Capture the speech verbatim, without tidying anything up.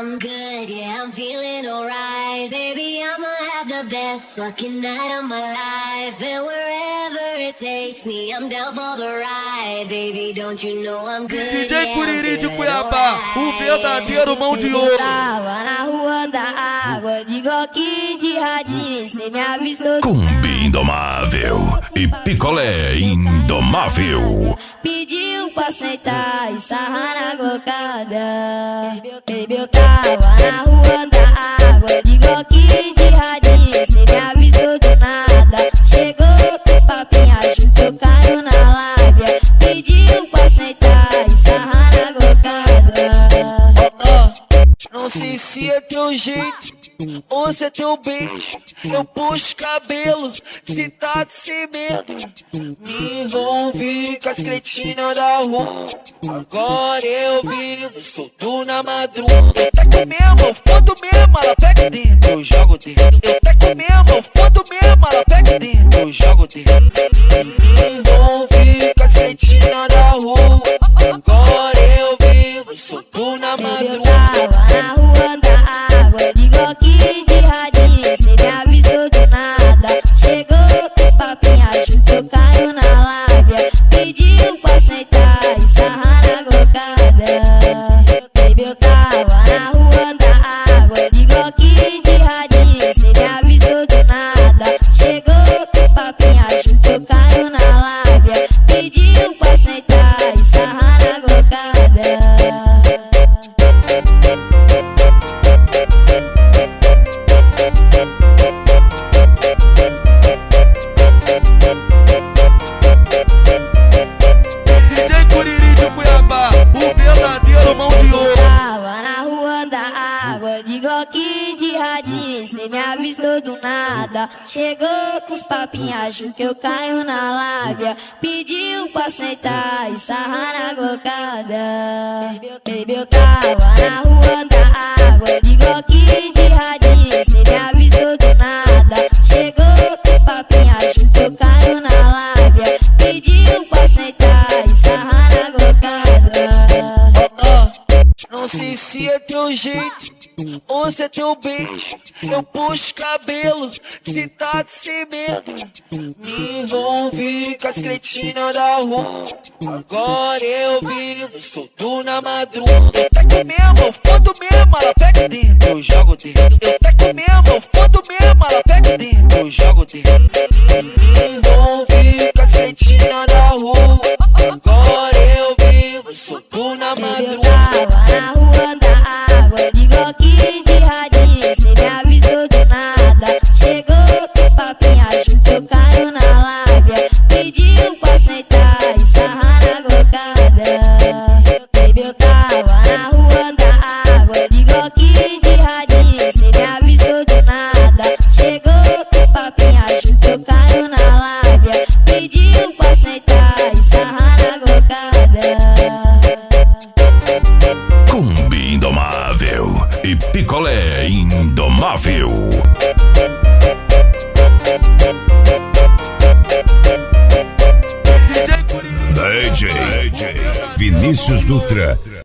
I'm good, yeah, I'm feeling alright. Baby, I'ma have the best fucking night of my life. And wherever it takes me, I'm down for the ride. Baby, don't you know I'm good? D J Curiri de Cuiabá, o verdadeiro mão de ouro. Tava na rua da água, de Glock de radinho, cê me avistou. Cumbi indomável e picolé indomável. Pediu pra sentar e sarrar na glocada. Baby, eu tava na rua da água, de Glock de radinho, cê me avistou do nada. Chegou com os papinhos, acho que eu caio na lábia. Pediu pra sentar e sarrar na glocada. Não sei se é teu jeito ou se é teu beijo. Eu puxo cabelo, te taco sem medo. Me envolvi com as cretinas da rua. Agora eu vivo solto na madruga. Eu taco mesmo, eu fodo mesmo, ela pede dentro, eu jogo dentro. Eu taco mesmo, eu fodo mesmo, ela pede dentro, eu jogo dentro. Me envolvi com as cretinas da rua. Agora eu vivo solto na madruga. Na rua da água, de Glock de radinho, cê me avisou do nada. Chegou com os papinhos, acho que eu caio na lábia. Pediu pra sentar e sarrar na glocada. Baby, eu tava na rua da água, de Glock de radinho, cê me avisou do nada. Chegou com os papinhos, acho que eu caio na lábia. Pediu pra sentar e sarrar na glocada. De Glock de radinho, cê me avistou do nada. Chegou com os papinhos, acho que eu caio na lábia. Pediu pra sentar e sarrar na glocada. Baby, eu tava na rua da água, de Glock de radinho, cê me avistou do nada. Chegou com os papinhos, acho que eu caio na lábia. Pediu pra sentar e sarrar na glocada. Não sei se é teu jeito ou se é teu beijo. Eu puxo cabelo, te taco sem medo. Me envolvi com as cretinas da rua. Agora eu vivo solto na madruga. Eu taco mesmo, eu fodo mesmo, ela pede dentro, eu jogo dentro. Eu taco mesmo, eu fodo mesmo, ela pede dentro, eu jogo dentro. Me envolvi com as cretinas da rua. Agora eu vivo solto na madruga. Na rua da água, de Glock de radinho, cê me avisou do nada. Chegou com os papinhos, acho que eu caio na lábia. Pediu pra sentar e sarrar na glocada. Baby, eu tava na rua da água, de Glock de radinho, cê me avisou do nada. Chegou com os papinhos, acho que eu caio na lábia. Pediu pra sentar e sarrar na glocada. Cumbi indomável e picolé indomável. D J Vinícius Dutra.